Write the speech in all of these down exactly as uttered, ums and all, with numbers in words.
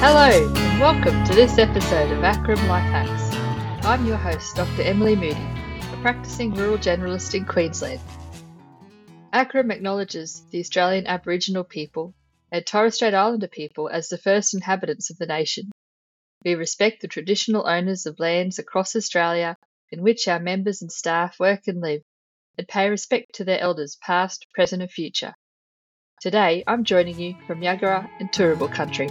Hello and welcome to this episode of Akram Life Hacks. I'm your host, Doctor Emily Moody, a practicing rural generalist in Queensland. Akram acknowledges the Australian Aboriginal people and Torres Strait Islander people as the first inhabitants of the nation. We respect the traditional owners of lands across Australia in which our members and staff work and live, and pay respect to their elders past, present and future. Today I'm joining you from Yagara and Turrbal country.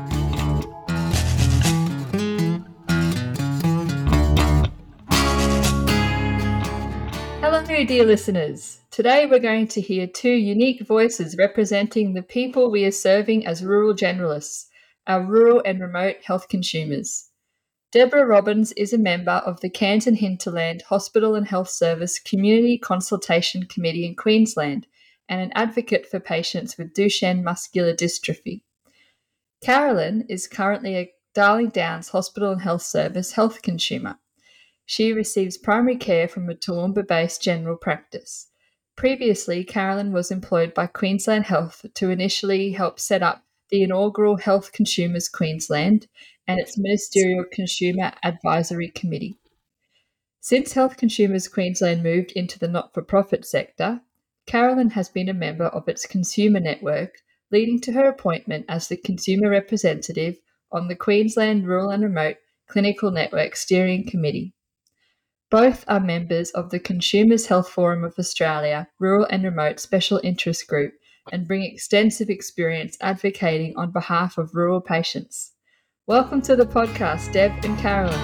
Hello dear listeners. Today we're going to hear two unique voices representing the people we are serving as rural generalists, our rural and remote health consumers. Deborah Robbins is a member of the Canton Hinterland Hospital and Health Service Community Consultation Committee in Queensland and an advocate for patients with Duchenne muscular dystrophy. Carolyn is currently a Darling Downs Hospital and Health Service health consumer. She receives primary care from a Toowoomba-based general practice. Previously, Carolyn was employed by Queensland Health to initially help set up the inaugural Health Consumers Queensland and its Ministerial Consumer Advisory Committee. Since Health Consumers Queensland moved into the not-for-profit sector, Carolyn has been a member of its consumer network, leading to her appointment as the consumer representative on the Queensland Rural and Remote Clinical Network Steering Committee. Both are members of the Consumers Health Forum of Australia Rural and Remote Special Interest Group and bring extensive experience advocating on behalf of rural patients. Welcome to the podcast, Deb and Carolyn.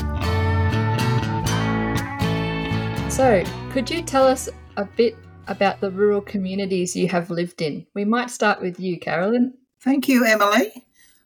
So, could you tell us a bit about the rural communities you have lived in? We might start with you, Carolyn. Thank you, Emily.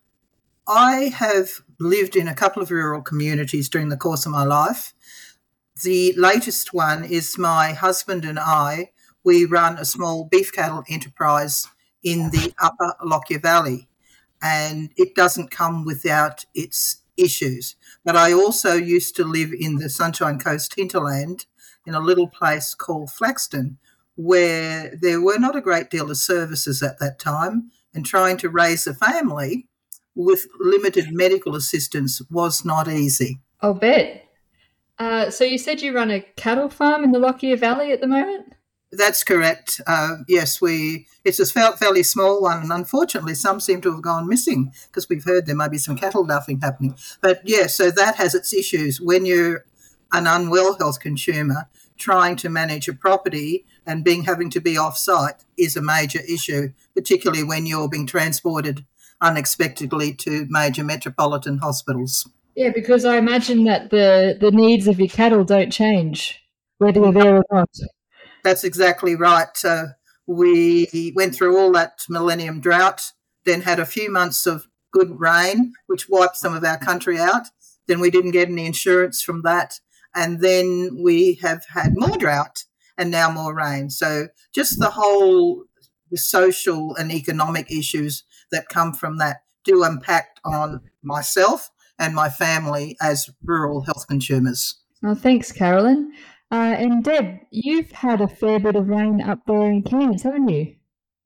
I have lived in a couple of rural communities during the course of my life. The latest one is my husband and I. We run a small beef cattle enterprise in the upper Lockyer Valley, and it doesn't come without its issues. But I also used to live in the Sunshine Coast hinterland in a little place called Flaxton, where there were not a great deal of services at that time, and trying to raise a family with limited medical assistance was not easy. I'll bet. Uh, so you said you run a cattle farm in the Lockyer Valley at the moment? That's correct. Uh, yes, we. It's a fairly small one, and unfortunately some seem to have gone missing because we've heard there may be some cattle duffing happening. But, yeah, so that has its issues. When you're an unwell health consumer, trying to manage a property and being having to be off-site is a major issue, particularly when you're being transported unexpectedly to major metropolitan hospitals. Yeah, because I imagine that the, the needs of your cattle don't change, whether you're there or not. That's exactly right. Uh, we went through all that millennium drought, then had a few months of good rain, which wiped some of our country out. Then we didn't get any insurance from that. And then we have had more drought and now more rain. So just the whole the social and economic issues that come from that do impact on myself and my family as rural health consumers. Oh, thanks, Carolyn. Uh, and Deb, you've had a fair bit of rain up there in Cairns, haven't you?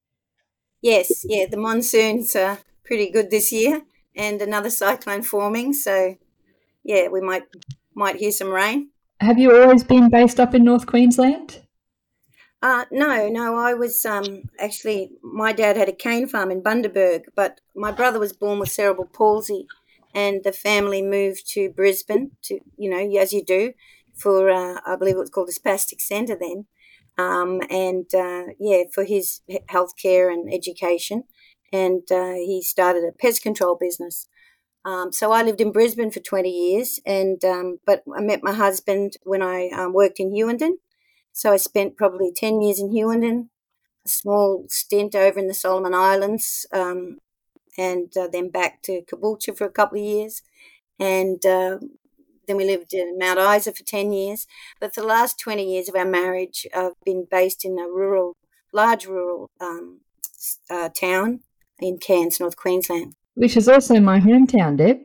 Yes, yeah, the monsoons are pretty good this year and another cyclone forming. So, yeah, we might might hear some rain. Have you always been based up in North Queensland? Uh, no, no, I was um, actually, my dad had a cane farm in Bundaberg, but my brother was born with cerebral palsy. And the family moved to Brisbane, to you know, as you do, for, uh, I believe it was called the Spastic Centre then, um, and, uh, yeah, for his healthcare and education. And uh, he started a pest control business. Um, so I lived in Brisbane for twenty years, and um, but I met my husband when I um, worked in Hughenden. So I spent probably ten years in Hughenden, a small stint over in the Solomon Islands, um and uh, then back to Caboolture for a couple of years. And uh, then we lived in Mount Isa for ten years. But for the last twenty years of our marriage, I've been based in a rural, large rural um, uh, town in Cairns, North Queensland. Which is also my hometown, Deb.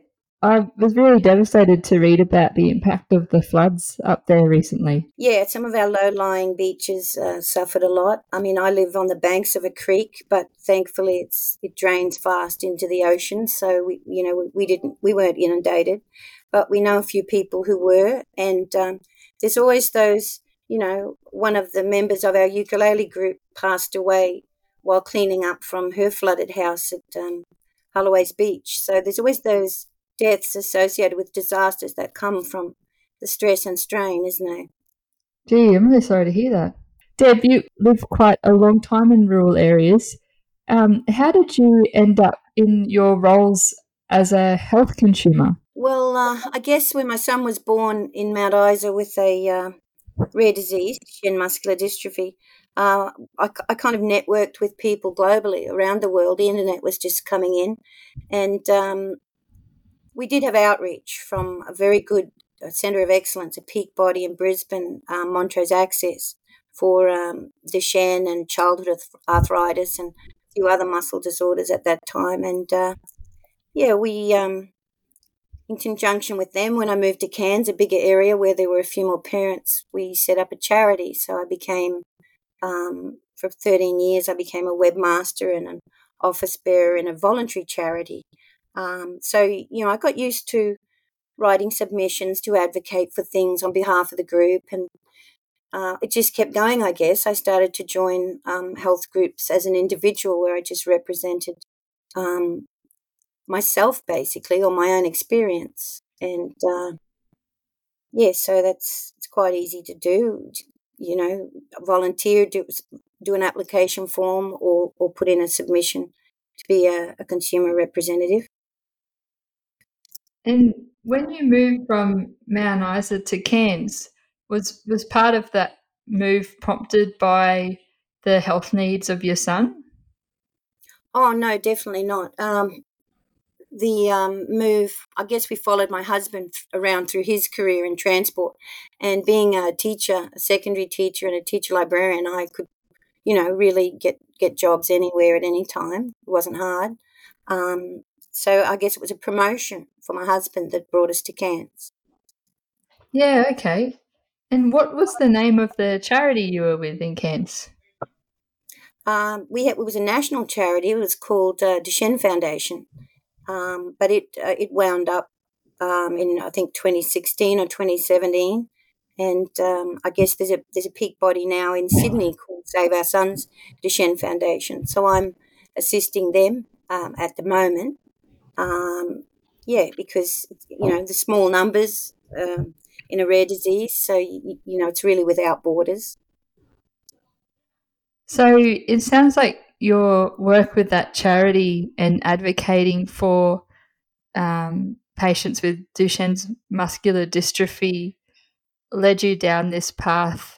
I was really devastated to read about the impact of the floods up there recently. Yeah, some of our low-lying beaches uh, suffered a lot. I mean, I live on the banks of a creek, but thankfully it's it drains fast into the ocean, so we, you know, we, we didn't we weren't inundated, but we know a few people who were, and um, there's always those. You know, one of the members of our ukulele group passed away while cleaning up from her flooded house at um, Holloway's Beach. So there's always those deaths associated with disasters that come from the stress and strain, isn't there? Gee, I'm really sorry to hear that. Deb, you live quite a long time in rural areas. Um, how did you end up in your roles as a health consumer? Well, uh, I guess when my son was born in Mount Isa with a uh, rare disease, Duchenne muscular dystrophy, uh, I, I kind of networked with people globally around the world. The internet was just coming in, and um, we did have outreach from a very good centre of excellence, a peak body in Brisbane, um, Montrose Access, for um, Duchenne and childhood arthritis and a few other muscle disorders at that time. And uh, yeah, we, um, in conjunction with them, when I moved to Cairns, a bigger area where there were a few more parents, we set up a charity. So I became, um, for thirteen years, I became a webmaster and an office bearer in a voluntary charity. Um, so, you know, I got used to writing submissions to advocate for things on behalf of the group, and uh, it just kept going, I guess. I started to join um, health groups as an individual where I just represented um, myself, basically, or my own experience. And, uh, yeah, so that's it's quite easy to do, you know, volunteer, do, do an application form or, or put in a submission to be a, a consumer representative. And when you moved from Mount Isa to Cairns, was was part of that move prompted by the health needs of your son? Oh, no, definitely not. Um, the um, move, I guess we followed my husband th- around through his career in transport. And being a teacher, a secondary teacher and a teacher librarian, I could, you know, really get, get jobs anywhere at any time. It wasn't hard. Um, so I guess it was a promotion for my husband that brought us to Cairns. Yeah, okay. And what was the name of the charity you were with in Cairns? Um, we had, it was a national charity. It was called uh, Duchenne Foundation, um, but it uh, it wound up um, in I think twenty sixteen or twenty seventeen, and um, I guess there's a there's a peak body now in Sydney called Save Our Sons Duchenne Foundation. So I'm assisting them um, at the moment. Um, yeah, because you know the small numbers um, in a rare disease, so you, you know it's really without borders. So it sounds like your work with that charity and advocating for um, patients with Duchenne's muscular dystrophy led you down this path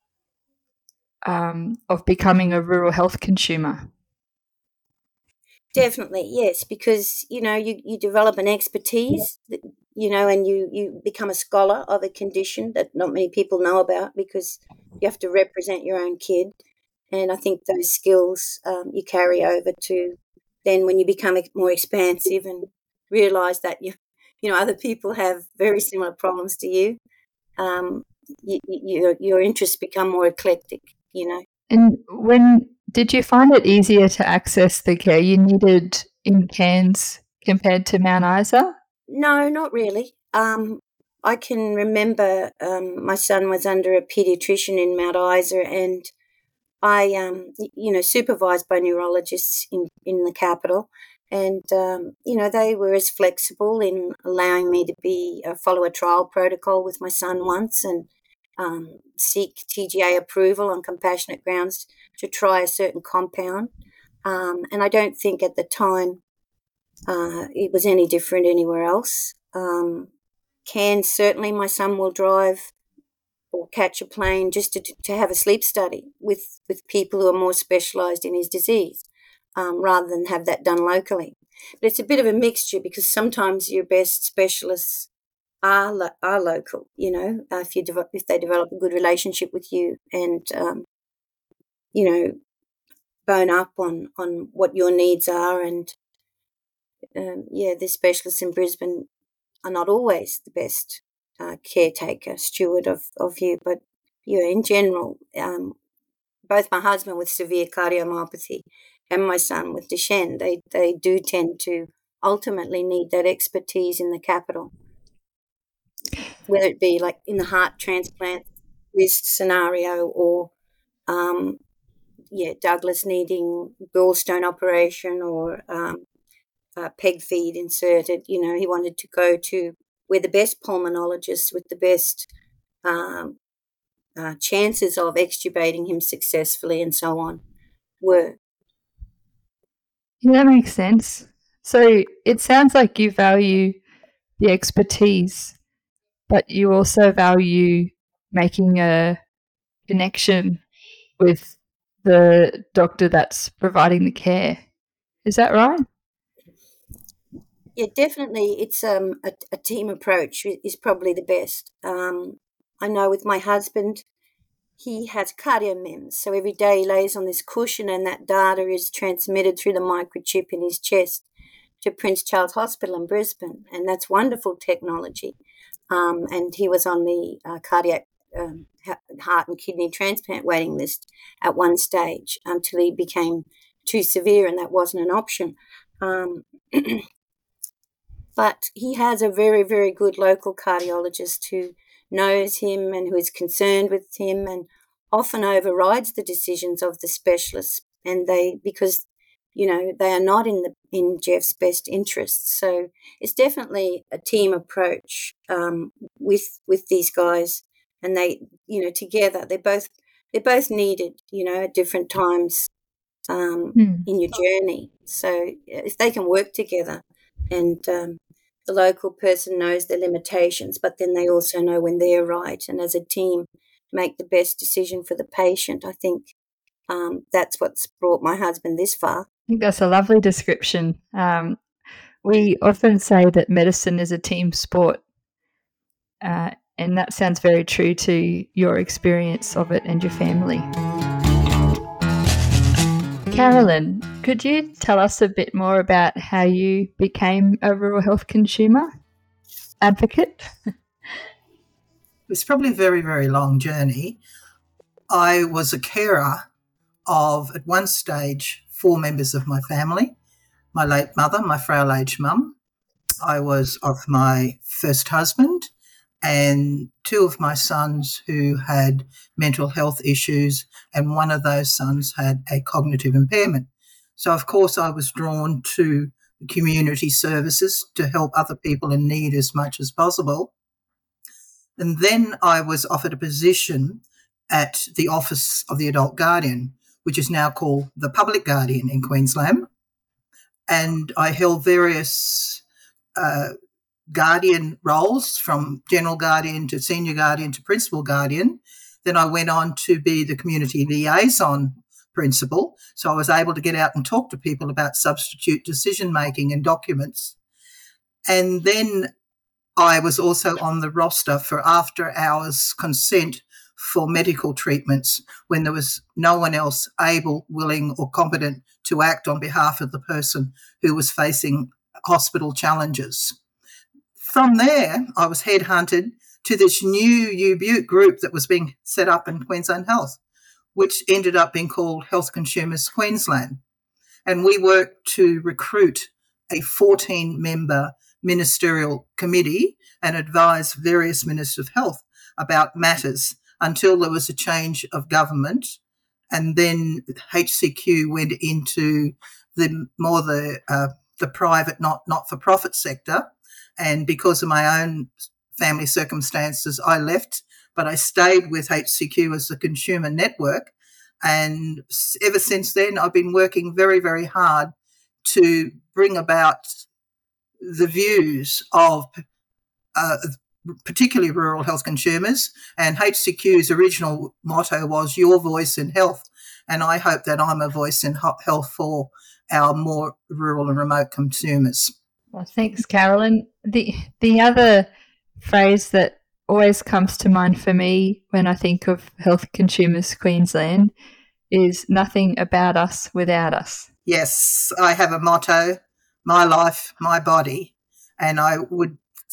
um, of becoming a rural health consumer. Definitely, yes, because you know you, you develop an expertise, that, you know, and you, you become a scholar of a condition that not many people know about because you have to represent your own kid, and I think those skills um, you carry over to then when you become more expansive and realise that you you know other people have very similar problems to you. Um, you, you, your your interests become more eclectic, you know. And when did you find it easier to access the care you needed in Cairns compared to Mount Isa? No, not really. Um, I can remember um, my son was under a paediatrician in Mount Isa, and I, um, y- you know, supervised by neurologists in, in the capital, and um, you know they were as flexible in allowing me to be uh, follow a trial protocol with my son once and um, seek T G A approval on compassionate grounds to try a certain compound. Um, and I don't think at the time uh, it was any different anywhere else. Um, Cairns, certainly, my son will drive or catch a plane just to, to have a sleep study with, with people who are more specialised in his disease um, rather than have that done locally. But it's a bit of a mixture because sometimes your best specialists are lo- are local. You know, uh, if you develop, if they develop a good relationship with you and um, you know bone up on on what your needs are, and um, yeah, the specialists in Brisbane are not always the best uh, caretaker, steward of, of you. But, you know, in general, um, both my husband with severe cardiomyopathy and my son with Duchenne, they, they do tend to ultimately need that expertise in the capital, whether it be like in the heart transplant risk scenario or, um, yeah, Douglas needing gallstone operation or um, uh, peg feed inserted. You know, he wanted to go to where the best pulmonologists with the best um, uh, chances of extubating him successfully and so on were. Yeah, that makes sense. So it sounds like you value the expertise, but you also value making a connection with the doctor that's providing the care. Is that right? Yeah, definitely. It's um, a, a team approach is probably the best. Um, I know with my husband, he has CardioMEMS, so every day he lays on this cushion and that data is transmitted through the microchip in his chest to Prince Charles Hospital in Brisbane, and that's wonderful technology. Um, and he was on the uh, cardiac um, heart and kidney transplant waiting list at one stage until he became too severe and that wasn't an option. Um, but he has a very, very good local cardiologist who knows him and who is concerned with him and often overrides the decisions of the specialists, and they because you know they are not in the in Jeff's best interests. So it's definitely a team approach um, with with these guys, and they you know together they're both they're both needed you know at different times um, Hmm. in your journey. So if they can work together and um, the local person knows their limitations, but then they also know when they're right, and as a team make the best decision for the patient. I think um, that's what's brought my husband this far. I think that's a lovely description. Um, we often say that medicine is a team sport, uh, and that sounds very true to your experience of it and your family. Carolyn, could you tell us a bit more about how you became a rural health consumer advocate? It's probably a very, very long journey. I was a carer of, at one stage, four members of my family. My late mother, my frail aged mum. I was of my first husband and two of my sons who had mental health issues, and one of those sons had a cognitive impairment. So, of course, I was drawn to the community services to help other people in need as much as possible. And then I was offered a position at the Office of the Adult Guardian, which is now called the Public Guardian in Queensland. And I held various uh, guardian roles, from general guardian to senior guardian to principal guardian. Then I went on to be the community liaison principal. So I was able to get out and talk to people about substitute decision making and documents. And then I was also on the roster for after hours consent for medical treatments when there was no one else able, willing or competent to act on behalf of the person who was facing hospital challenges. From there, I was headhunted to this new U Butte group that was being set up in Queensland Health, which ended up being called Health Consumers Queensland. And we worked to recruit a fourteen-member ministerial committee and advise various ministers of health about matters until there was a change of government. And then H C Q went into the more the uh, the private, not not-for-profit sector. And because of my own family circumstances, I left, but I stayed with H C Q as the consumer network. And ever since then, I've been working very, very hard to bring about the views of uh, particularly rural health consumers. And H C Q's original motto was your voice in health. And I hope that I'm a voice in health for our more rural and remote consumers. Well, thanks, Carolyn. The the other phrase that always comes to mind for me when I think of Health Consumers Queensland is nothing about us without us. Yes, I have a motto, my life, my body, and I would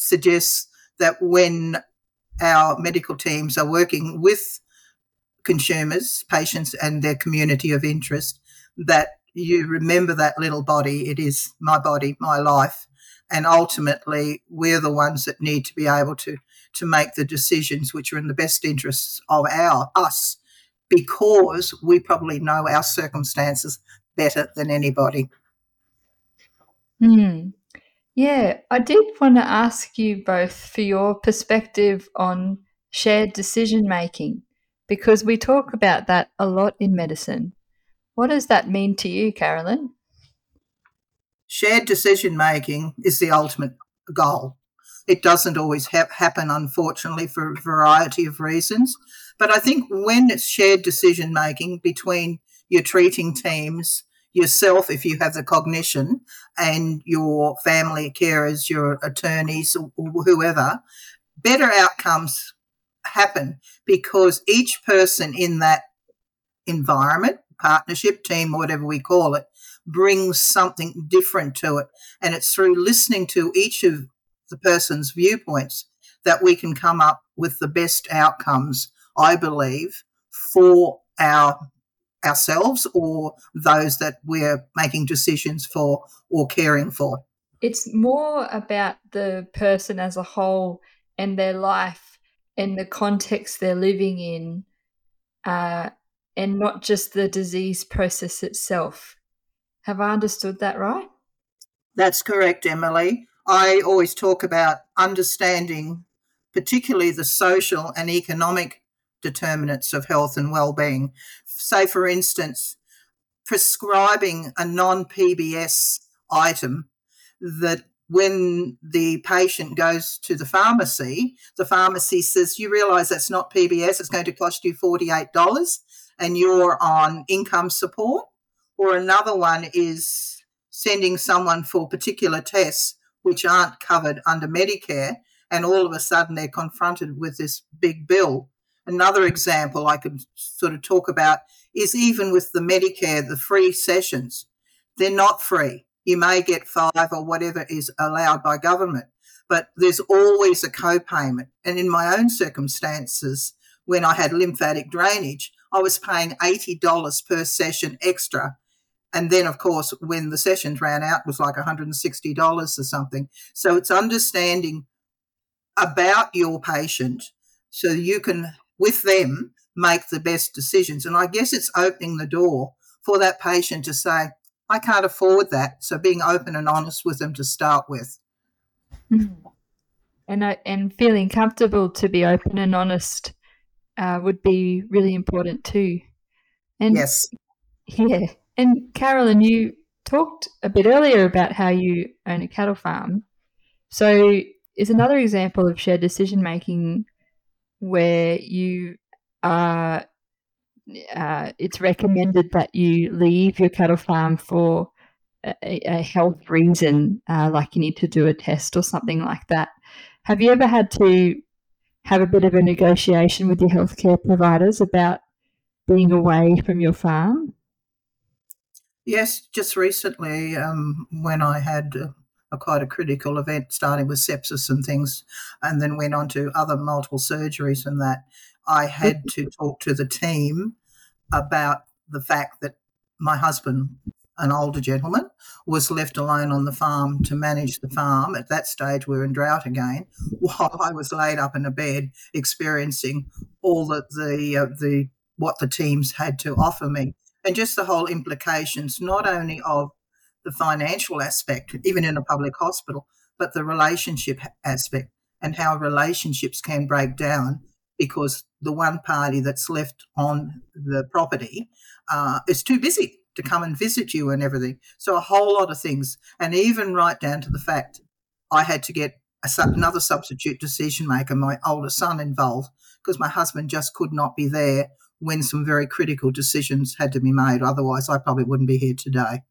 suggests that when our medical teams are working with consumers, patients, and their community of interest, that you remember that little body. It is my body, my life. And ultimately, we're the ones that need to be able to, to make the decisions which are in the best interests of our us, because we probably know our circumstances better than anybody. Hmm. Yeah, I did want to ask you both for your perspective on shared decision making, because we talk about that a lot in medicine. What does that mean to you, Carolyn? Shared decision making is the ultimate goal. It doesn't always ha- happen, unfortunately, for a variety of reasons. But I think when it's shared decision making between your treating teams, yourself, if you have the cognition, and your family carers, your attorneys, or whoever, better outcomes happen, because each person in that environment, partnership, team, whatever we call it, brings something different to it. And it's through listening to each of the person's viewpoints that we can come up with the best outcomes, I believe, for our ourselves or those that we're making decisions for or caring for. It's more about the person as a whole and their life and the context they're living in, uh, and not just the disease process itself. Have I understood that right? That's correct, Emily. I always talk about understanding particularly the social and economic determinants of health and well-being. Say, for instance, prescribing a non-P B S item, that when the patient goes to the pharmacy, the pharmacy says, you realise that's not P B S, it's going to cost you forty-eight dollars and you're on income support. Or another one is sending someone for particular tests which aren't covered under Medicare, and all of a sudden they're confronted with this big bill. Another example I could sort of talk about is even with the Medicare, the free sessions, they're not free. You may get five or whatever is allowed by government, but there's always a co-payment. And in my own circumstances, when I had lymphatic drainage, I was paying eighty dollars per session extra. And then, of course, when the sessions ran out, it was like one hundred sixty dollars or something. So it's understanding about your patient so you can, with them, make the best decisions. And I guess it's opening the door for that patient to say, I can't afford that. So being open and honest with them to start with. Mm. And I, and feeling comfortable to be open and honest uh, would be really important too. And yes. Yeah. And Carolyn, you talked a bit earlier about how you own a cattle farm. So is another example of shared decision making where you are, uh, it's recommended that you leave your cattle farm for a, a health reason, uh, like you need to do a test or something like that. Have you ever had to have a bit of a negotiation with your healthcare providers about being away from your farm? Yes, just recently um, when I had a, a quite a critical event, starting with sepsis and things, and then went on to other multiple surgeries and that, I had to talk to the team about the fact that my husband, an older gentleman, was left alone on the farm to manage the farm. At that stage, we were in drought again, while I was laid up in a bed experiencing all the the, uh, the what the teams had to offer me. And just the whole implications, not only of the financial aspect, even in a public hospital, but the relationship aspect and how relationships can break down because the one party that's left on the property uh, is too busy to come and visit you and everything. So a whole lot of things, and even right down to the fact I had to get a, another substitute decision maker, my older son, involved because my husband just could not be there when some very critical decisions had to be made. Otherwise, I probably wouldn't be here today.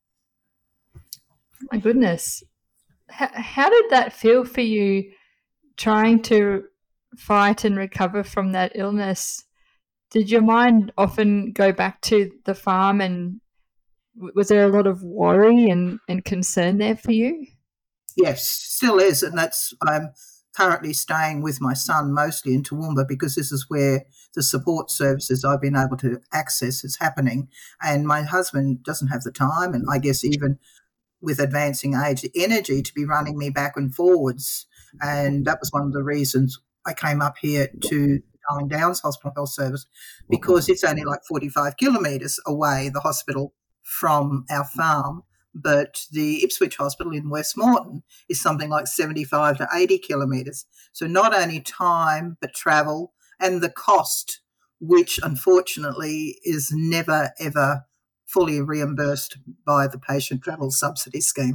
My goodness. How, how did that feel for you, trying to fight and recover from that illness? Did your mind often go back to the farm, and was there a lot of worry and, and concern there for you? Yes, still is. And that's, um, currently staying with my son mostly in Toowoomba because this is where the support services I've been able to access is happening. And my husband doesn't have the time, and I guess even with advancing age, the energy to be running me back and forwards. And that was one of the reasons I came up here to Darling Downs Hospital Health Service, because it's only like forty-five kilometres away, the hospital, from our farm. But the Ipswich Hospital in Westmoreton is something like seventy-five to eighty kilometres. So not only time, but travel and the cost, which unfortunately is never, ever fully reimbursed by the patient travel subsidy scheme.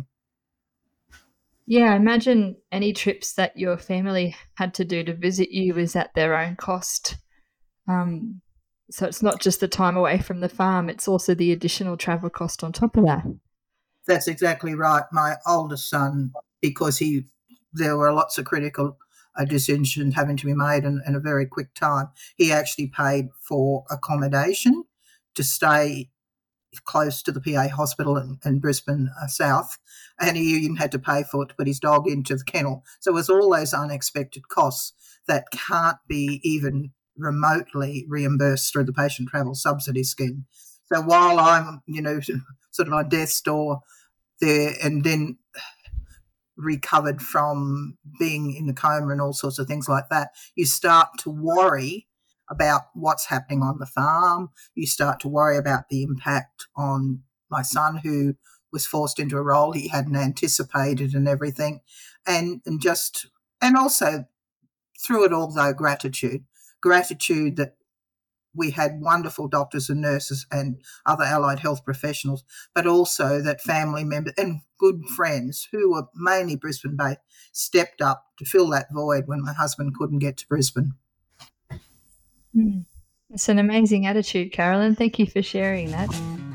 Yeah, I imagine any trips that your family had to do to visit you is at their own cost. Um, so it's not just the time away from the farm, it's also the additional travel cost on top of that. That's exactly right. My oldest son, because he, there were lots of critical uh, decisions having to be made in, in a very quick time, he actually paid for accommodation to stay close to the P A hospital in, in Brisbane uh, South, and he even had to pay for it to put his dog into the kennel. So it was all those unexpected costs that can't be even remotely reimbursed through the patient travel subsidy scheme. So while I'm, you know, sort of on death's door there, and then recovered from being in a coma and all sorts of things like that, you start to worry about what's happening on the farm. You start to worry about the impact on my son, who was forced into a role he hadn't anticipated and everything. And, and just, and also through it all, though, gratitude, gratitude that we had wonderful doctors and nurses and other allied health professionals, but also that family members and good friends who were mainly Brisbane-based stepped up to fill that void when my husband couldn't get to Brisbane. Mm. It's an amazing attitude, Carolyn. Thank you for sharing that.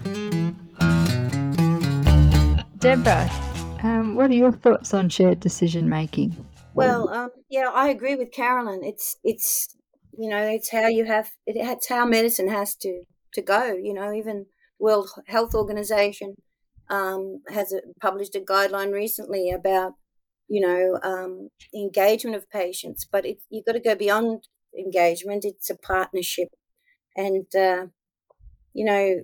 Deborah, um, what are your thoughts on shared decision making? Well, um, yeah, I agree with Carolyn. It's it's you know it's how you have it, it's how medicine has to to go. You know, even World Health Organization um, has a, published a guideline recently about you know um, engagement of patients, but it, you've got to go beyond engagement. It's a partnership, and uh, you know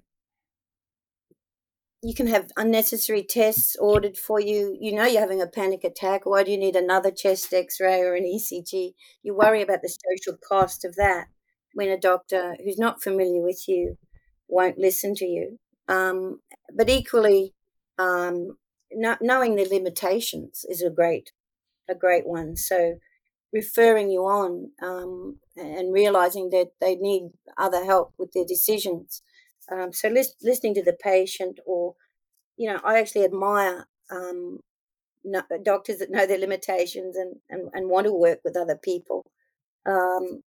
you can have unnecessary tests ordered for you. You know you're having a panic attack. Why do you need another chest x-ray or an E C G? You worry about the social cost of that when a doctor who's not familiar with you won't listen to you. Um, but equally, um, no, knowing the limitations is a great a great one. So referring you on um, and realizing that they need other help with their decisions. Um, so lis- listening to the patient, or, you know, I actually admire um, no, doctors that know their limitations and, and, and want to work with other people. Um,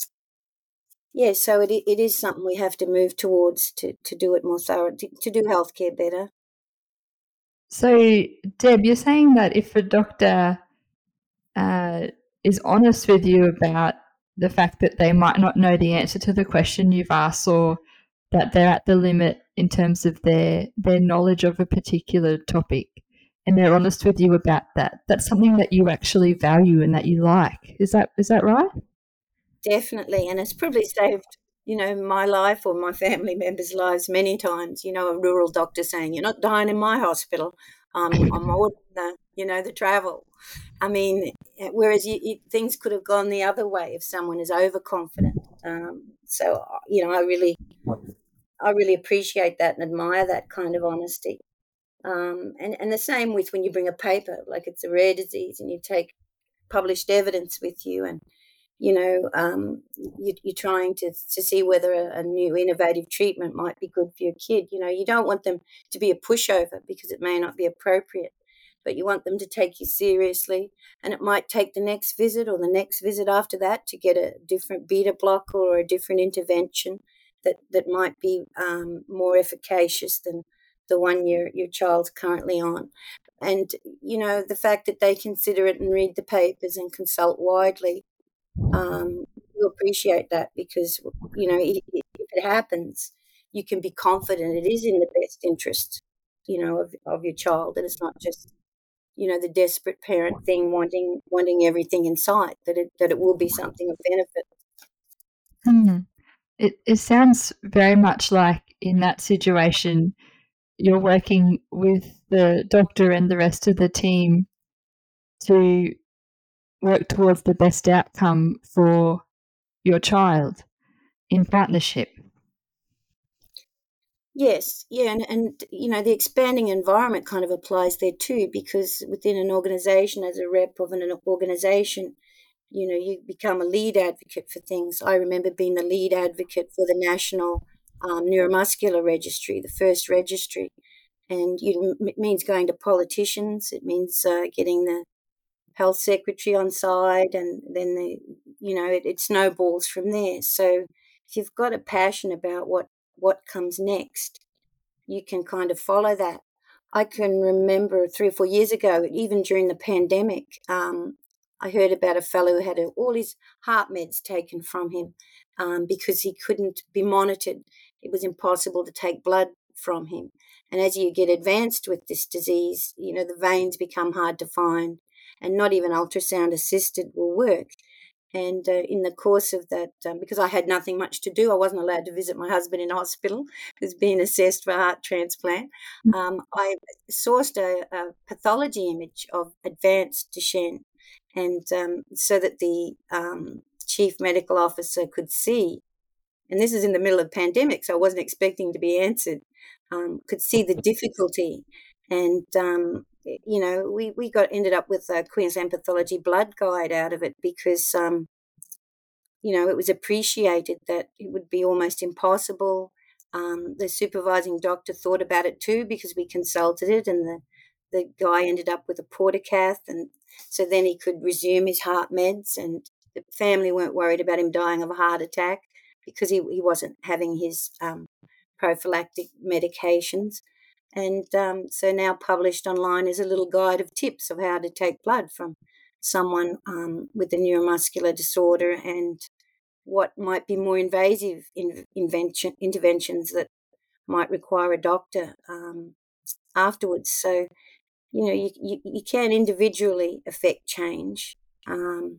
yeah, so it it is something we have to move towards to, to do it more thorough, to, to do healthcare better. So, Deb, you're saying that if a doctor uh, is honest with you about the fact that they might not know the answer to the question you've asked, or that they're at the limit in terms of their their knowledge of a particular topic, and they're honest with you about that, that's something that you actually value and that you like. Is that is that right? Definitely, and it's probably saved, you know, my life or my family members' lives many times. You know, a rural doctor saying, "You're not dying in my hospital. Um, I'm ordering the, you know, the travel." I mean, whereas you, you, things could have gone the other way if someone is overconfident. Um, so, you know, I really, I really appreciate that and admire that kind of honesty. Um, and and the same with when you bring a paper, like it's a rare disease, and you take published evidence with you, and you know, um, you, you're trying to, to see whether a, a new innovative treatment might be good for your kid. You know, you don't want them to be a pushover because it may not be appropriate, but you want them to take you seriously. And it might take the next visit or the next visit after that to get a different beta blocker or a different intervention that, that might be um, more efficacious than the one your, your child's currently on. And, you know, the fact that they consider it and read the papers and consult widely, Um, you appreciate that because, you know, if, if it happens, you can be confident it is in the best interest, you know, of, of your child, and it's not just you know, the desperate parent thing, wanting wanting everything in sight, that it that it will be something of benefit. Hmm. It it sounds very much like in that situation you're working with the doctor and the rest of the team to work towards the best outcome for your child in partnership. Yes, yeah, and, and you know, the expanding environment kind of applies there too, because within an organization, as a rep of an organization, you know, you become a lead advocate for things. I remember being the lead advocate for the National um, Neuromuscular Registry, the first registry. And you know, it means going to politicians, it means uh, getting the health secretary on side, and then the, you know, it, it snowballs from there. So if you've got a passion about what, what comes next, you can kind of follow that. I can remember three or four years ago, even during the pandemic, um, I heard about a fellow who had a, all his heart meds taken from him um, because he couldn't be monitored. It was impossible to take blood from him. And as you get advanced with this disease, you know, the veins become hard to find, and not even ultrasound assisted will work. And uh, in the course of that, um, because I had nothing much to do, I wasn't allowed to visit my husband in hospital, who was being assessed for heart transplant. Um, I sourced a, a pathology image of advanced Duchenne, and um, so that the um, chief medical officer could see. And this is in the middle of pandemic, so I wasn't expecting to be answered. Um, could see the difficulty, and um, you know, we, we got ended up with a Queensland Pathology Blood Guide out of it, because um, you know, it was appreciated that it would be almost impossible. Um, the supervising doctor thought about it too, because we consulted it, and the the guy ended up with a portacath, and so then he could resume his heart meds, and the family weren't worried about him dying of a heart attack because he he wasn't having his um, prophylactic medications. And um, so now published online is a little guide of tips of how to take blood from someone um, with a neuromuscular disorder, and what might be more invasive in, invention, interventions that might require a doctor um, afterwards. So, you know, you, you, you can individually affect change. Um,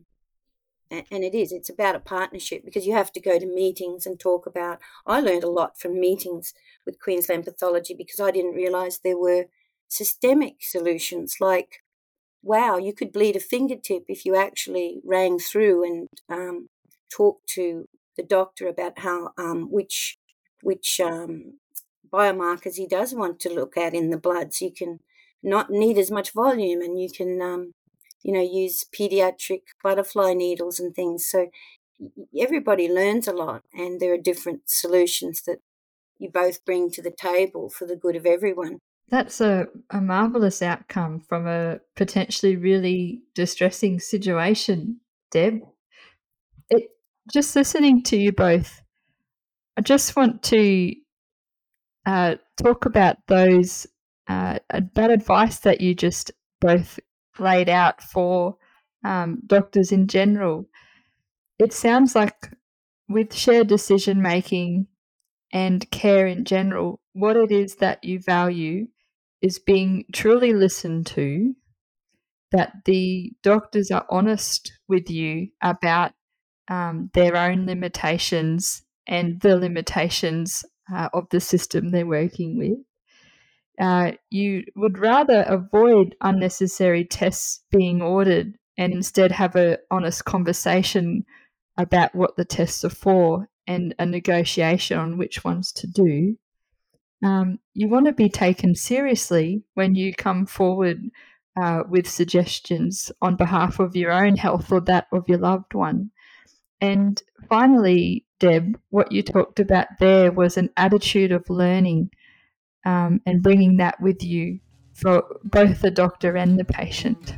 and it is, it's about a partnership, because you have to go to meetings and talk about, I learned a lot from meetings with Queensland Pathology, because I didn't realise there were systemic solutions, like, wow, you could bleed a fingertip if you actually rang through and um, talked to the doctor about how um, which which um, biomarkers he does want to look at in the blood, so you can not need as much volume, and you can um, you know, use pediatric butterfly needles and things. So everybody learns a lot, and there are different solutions that you both bring to the table for the good of everyone. That's a, a marvellous outcome from a potentially really distressing situation, Deb. It, just listening to you both, I just want to uh, talk about those uh, that advice that you just both laid out for um, doctors in general. It sounds like with shared decision making and care in general, what it is that you value is being truly listened to, that the doctors are honest with you about um, their own limitations and the limitations uh, of the system they're working with. Uh, you would rather avoid unnecessary tests being ordered and instead have an honest conversation about what the tests are for and a negotiation on which ones to do. Um, you want to be taken seriously when you come forward uh, with suggestions on behalf of your own health or that of your loved one. And finally, Deb, what you talked about there was an attitude of learning um, and bringing that with you for both the doctor and the patient.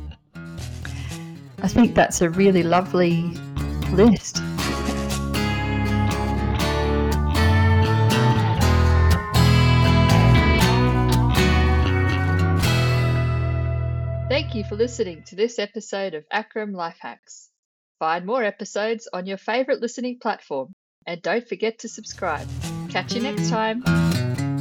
I think that's a really lovely list. Thank you for listening to this episode of Akram Life Hacks. Find more episodes on your favourite listening platform, and don't forget to subscribe. Catch you next time.